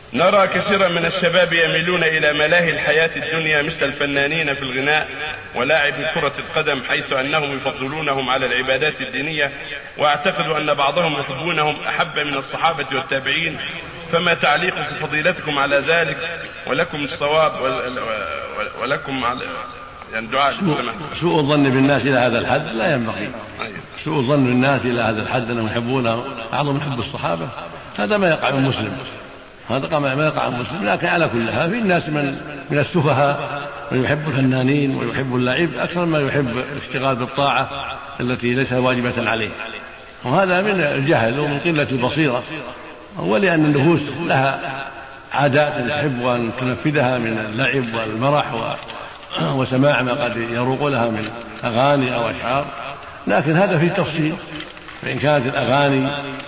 نرى كثيرا من الشباب يميلون إلى ملاهي الحياة الدنيا مثل الفنانين في الغناء ولاعب كرة القدم، حيث أنهم يفضلونهم على العبادات الدينية، وأعتقد أن بعضهم يحبونهم أحب من الصحابة والتابعين. فما تعليق فضيلتكم على ذلك؟ ولكم الصواب ولكم يعني دعاء. سوء الظن بالناس إلى هذا الحد لا ينبغي. سوء الظن بالناس إلى هذا الحد أنهم يحبونه أعظم حب الصحابة، هذا ما يقع من مسلم، هذا ما يقع من مسلم. لكن على كل حال في الناس من السفهاء من يحب الفنانين ويحب اللعب أكثر ما يحب الاشتغال بالطاعة التي ليس واجبة عليه، وهذا من الجهل ومن قلة البصيرة، ولأن النفوس لها عادات تحب أن تنفذها من اللعب والمرح وسماع ما قد يروق لها من أغاني أو أشعار. لكن هذا فيه تفصيل، فإن كانت الأغاني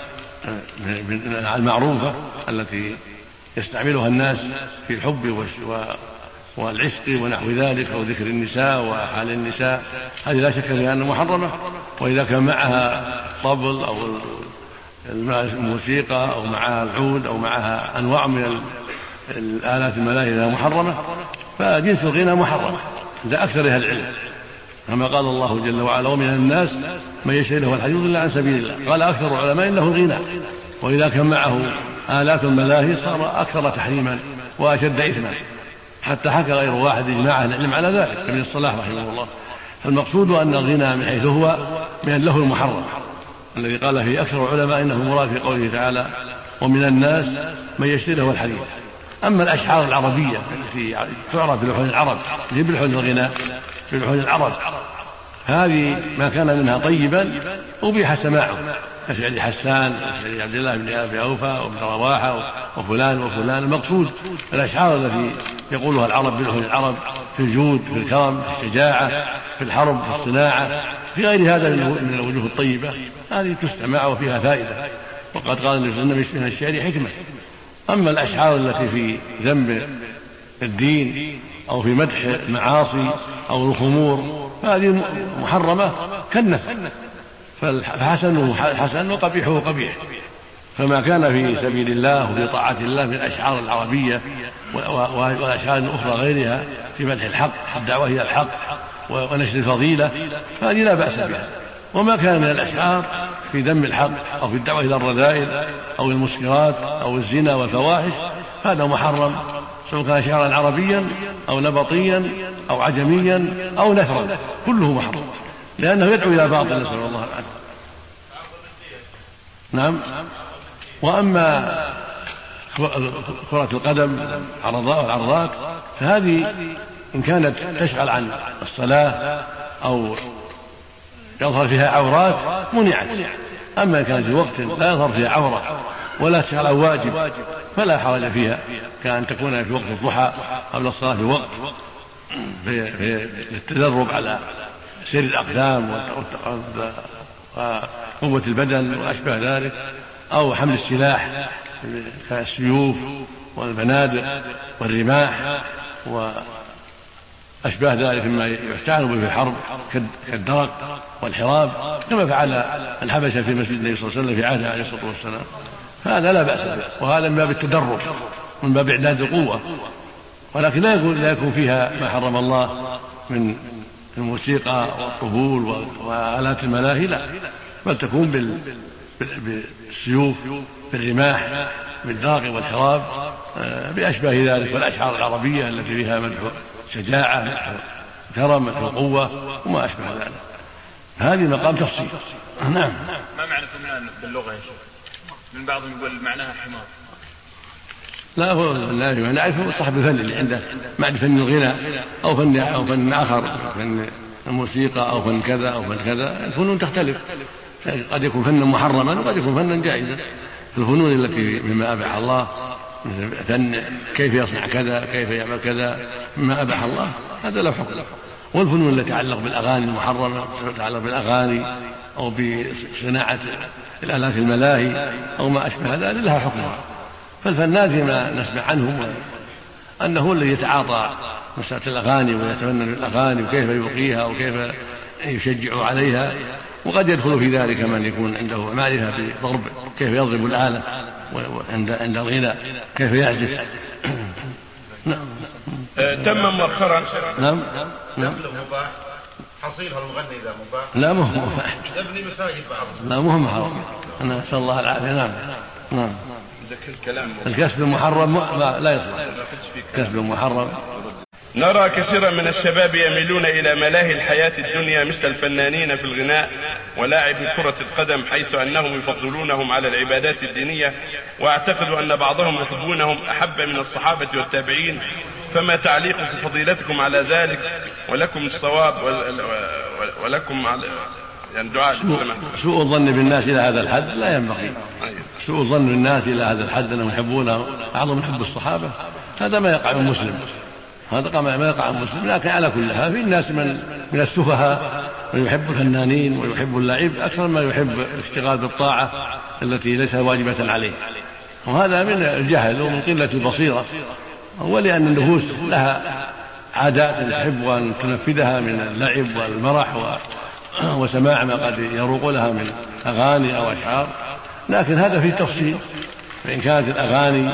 المعروفة التي يستعملها الناس في الحب والعشق ونحو ذلك، أو ذكر النساء وحال النساء، هذه لا شك فيها أنها محرمة. وإذا كان معها طبل أو الموسيقى أو معها العود أو معها أنواع من الآلات الملاهية محرمة، فجنس الغنى محرم عند أكثر أهل العلم، كما قال الله جل وعلا: ومن الناس من يشتري له الحديث إلا عن سبيل الله. قال أكثر العلماء إنه الغنى، وإذا كان معه آلات الملاهي صار أكثر تحريما وأشد إثما، حتى حكى غير واحد إجماع أهل العلم على ذلك ابن الصلاح رحمه الله. فالمقصود أن الغنى من حيث هو من اللهو المحرم الذي قال فيه أكثر العلماء إنه مراد في قوله تعالى: ومن الناس من يشتري له الحديث. أما الأشعار العربية التي تعرف بلحون العرب، هي بلحون الغناء بلحون العرب، هذه ما كان منها طيبا أبيح سماعه، كشعر حسان وشعر عبد الله بن أبي أوفى وابن رواحة وفلان وفلان. المقصود الأشعار التي يقولها العرب بلحون العرب في الجود، في الكرم، في الشجاعة، في الحرب، في الصناعة، في غير هذا من الوجوه الطيبة، هذه تستمع وفيها فائدة. وقد قال النبي من الشعر حكمة. أما الأشعار التي في ذم الدين أو في مدح المعاصي أو الخمور فهذه محرمة كالنفس، فحسنه حسن وقبيحه قبيح. فما كان في سبيل الله وفي طاعة الله من الأشعار العربية والأشعار الأخرى غيرها في مدح الحق، الدعوة إلى الحق ونشر الفضيلة، فهذه لا بأس بها. وما كان من الأشعار في ذم الحق أو في الدعوة إلى الرذائل أو المسكرات أو الزنا والفواحش هذا محرم، سواء كان شعرا عربيا أو نبطيا أو عجميا أو نثرا، كله محرم، لأنه يدعو إلى باطل، نسأل الله العافية. نعم. وأما كرة القدم والعرضات فهذه إن كانت تشغل عن الصلاة أو يظهر فيها عورات منعت. أما إن كانت في وقت لا يظهر فيها عورة ولا تشغل عن واجب فلا حرج فيها، كأن تكون في وقت الضحى قبل الصلاة في وقت في التدرب على سير الأقدام وقوة البدن وأشبه ذلك، أو حمل السلاح كالسيوف والبنادق والرماح وأشباه ذلك مما يستعان به في الحرب كالدرق والحراب، كما فعل الحبشة في مسجد النبي صلى الله عليه وسلم في عهده عليه الصلاة والسلام. هذا لا بأس به، وهذا من باب التدرب من باب إعداد القوة، ولكن لا يكون فيها ما حرم الله من الموسيقى والطبول وآلات الملاهي، لا، بل تكون بالسيوف، بالرماح، بالدرق والحراب، بأشباه ذلك، والأشعار العربية التي فيها مدح شجاعة، مدح كرم، مدح قوة وما أشبه ذلك. هذه مقام تفصيل. نعم. ما معنى فنان باللغة يا شيخ؟ من بعضهم يقول معناها حمار. لا، هو لا نعرف صاحب الفن اللي عنده معنى فن الغناء أو فن آخر، فن الموسيقى أو فن كذا أو فن كذا. الفنون تختلف، قد يكون فنا محرما وقد يكون فنا جائزا. الفنون التي مما أباح الله مثل فن كيف يصنع كذا، كيف يعمل كذا مما أباح الله، هذا له حكم. والفنون التي تتعلق بالأغاني المحرمة، تتعلق بالأغاني أو بصناعة الآلات الملاهي أو ما أشبه ذلك لها حكمها. فالفنان فيما نسمع عنهم أنه الذي يتعاطى مسألة الأغاني ويتفنن الأغاني وكيف يلقيها وكيف يشجع عليها، وقد يدخل في ذلك من يكون عنده معرفة بضرب كيف يضرب الآلة عند الغنى كيف يعزف. نعم. تم مؤخرا. نعم. مباح حصيلها المغني إذا مباح. لا مو مباح. يبني مساجد بعض. لا مو محرم. أنا أسأل الله العافية. نعم. نعم. الكسب المحرم لا يصلح. كسب المحرم. نرى كثيرا من الشباب يميلون إلى ملاهي الحياة الدنيا مثل الفنانين في الغناء ولاعب كرة القدم، حيث أنهم يفضلونهم على العبادات الدينية، وأعتقد أن بعضهم يحبونهم أحب من الصحابة والتابعين، فما تعليق فضيلتكم على ذلك؟ ولكم الصواب ولكم يعني دعاء. سوء الظن بالناس إلى هذا الحد لا ينبغي. سوء الظن بالناس إلى هذا الحد أنهم يحبونه أعظم من حب الصحابة، هذا ما يقع من مسلم، هذا ما يقع المسلم. لكن على كل حال في الناس من السفهاء من يحب الفنانين ويحب اللعب أكثر ما يحب الاشتغال بالطاعة التي ليس واجبة عليه، وهذا من الجهل ومن قلة البصيرة، ولأن النفوس لها عادات تحب أن تنفذها من اللعب والمرح وسماع ما قد يروق لها من أغاني أو أشعار. لكن هذا فيه تفصيل، فإن كانت الأغاني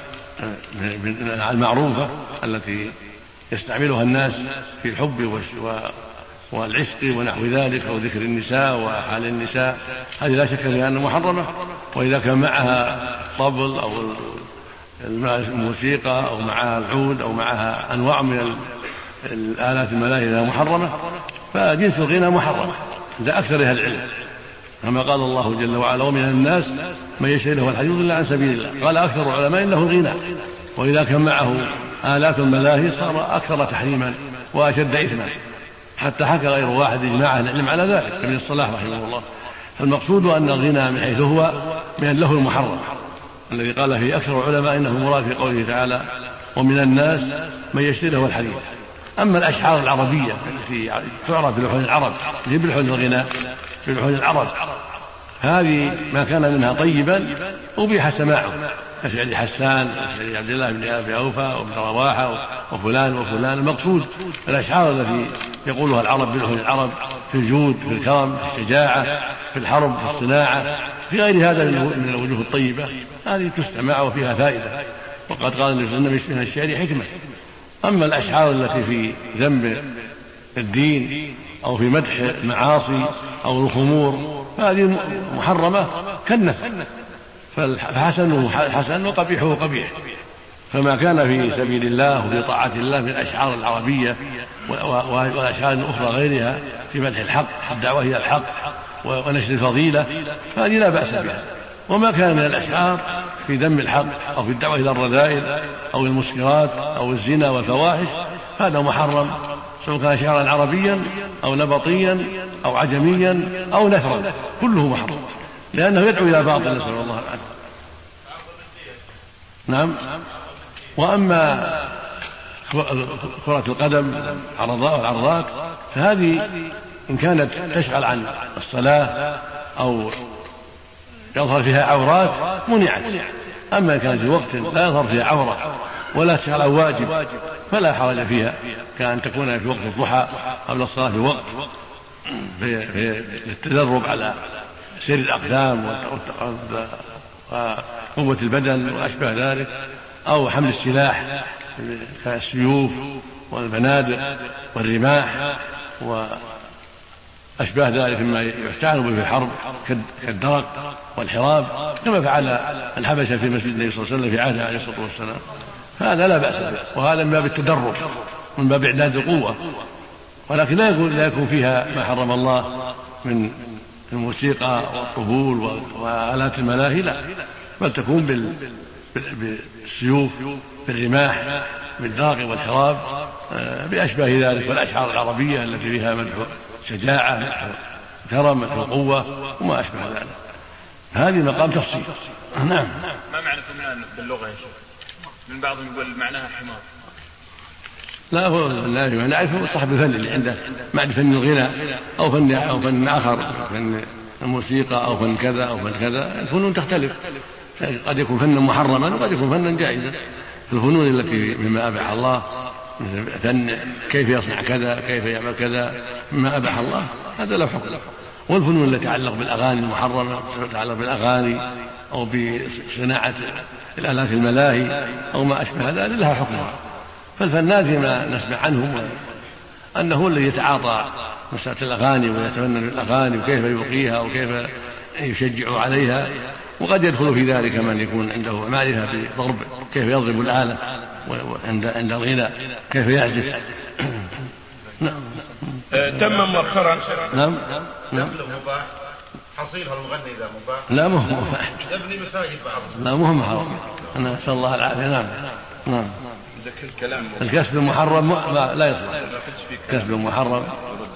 المعروفة التي يستعملها الناس في الحب والعشق ونحو ذلك، أو ذكر النساء وحال النساء، هذه لا شك فيها أنها محرمة. وإذا كان معها طبل أو الموسيقى أو معها العود أو معها أنواع من الآلات الملاهية محرمة، فجنس الغنى محرم عند أكثر أهل العلم، كما قال الله جل وعلا: ومن الناس من يشتري له الحديث إلا عن سبيل الله. قال أكثر العلماء إنه الغنى، وإذا كان معه آلات الملاهي صار أكثر تحريما وأشد إثما، حتى حكى غير واحد إجماع أهل العلم على ذلك ابن الصلاح رحمه الله. فالمقصود أن الغنى من حيث هو من اللهو المحرم الذي قال فيه أكثر العلماء إنه مراد في قوله تعالى: ومن الناس من يشتري له الحديث. أما الأشعار العربية التي تعرف بلحون العرب، هي بلحون الغناء بلحون العرب، هذه ما كان منها طيبا أبيح سماعه، كشعر حسان وشعر عبد الله بن أبي أوفى وابن رواحة وفلان وفلان. المقصود الأشعار التي يقولها العرب بلحون العرب في الجود، في الكرم، في الشجاعة، في الحرب، في الصناعة، في غير هذا من الوجوه الطيبة، هذه تستمع وفيها فائدة. وقد قال النبي من الشعر حكمة. أما الأشعار التي في ذم الدين أو في مدح المعاصي أو الخمور فهذه محرمة كالنفس، فحسنه حسن وقبيحه قبيح. فما كان في سبيل الله وفي طاعة الله من الأشعار العربية والأشعار الأخرى غيرها في مدح الحق، الدعوة إلى الحق ونشر الفضيلة، فهذه لا بأس بها. وما كان من الأشعار في ذم الحق أو في الدعوة إلى الرذائل أو المسكرات أو الزنا والفواحش هذا محرم، سواء كان شعرا عربيا أو نبطيا أو عجميا أو نثرا، كله محرم، لأنه يدعو إلى باطل، نسأل الله العافية. نعم. وأما كرة القدم والعرضات فهذه إن كانت تشغل عن الصلاة أو يظهر فيها عورات منعت. أما إن كانت في وقت لا يظهر فيها عورة ولا تشغل عن واجب فلا حرج فيها، كأن تكون في وقت الضحى قبل الصلاة في وقت في التدرب على سير الأقدام وقوة البدن وأشبه ذلك، أو حمل السلاح كالسيوف والبنادق والرماح وأشباه ذلك مما يستعان به في الحرب كالدرق والحراب، كما فعل الحبشة في مسجد النبي صلى الله عليه وسلم في عهده عليه الصلاة والسلام. هذا لا بأس به، وهذا من باب التدرب من باب إعداد القوة، ولكن لا يكون فيها ما حرم الله من الموسيقى والطبول وآلات الملاهي، لا، بل تكون بالسيوف، بالرماح، بالدرق والحراب، بأشباه ذلك، والأشعار العربية التي فيها مدح شجاعة، مدح كرم، مدح قوة وما أشبه ذلك. هذه مقام تفصيل. نعم. ما معنى فنان باللغة يا شيخ؟ من بعضهم يقول معناها حمار. لا، هو لا نعرف صاحب الفن اللي عنده معنى فن الغناء أو فن آخر، فن الموسيقى أو فن كذا أو فن كذا. الفنون تختلف، قد يكون فنا محرما وقد يكون فنا جائزا. الفنون التي مما أباح الله مثل فن كيف يصنع كذا، كيف يعمل كذا، مما أباح الله هذا له حكم. والفنون التي تتعلق بالأغاني المحرمة، تتعلق بالأغاني أو بصناعة الآلات الملاهي أو ما أشبه ذلك لها حكمها. فالفنان فيما نسمع عنهم أنه الذي يتعاطى مسألة الأغاني ويتفنن الأغاني وكيف يلقيها وكيف يشجع عليها، وقد يدخل في ذلك من يكون عنده معرفة بضرب كيف يضرب الآلة عند الغناء كيف يعزف. نعم. تم مؤخرا. نعم. مباح حصيلها المغني إذا مباح. لا مو مباح. يبني مساجد بعضهم. لا مو محرم. أنا أسأل الله العافية. نعم. نعم. الكسب المحرم لا يصلح. كسب محرم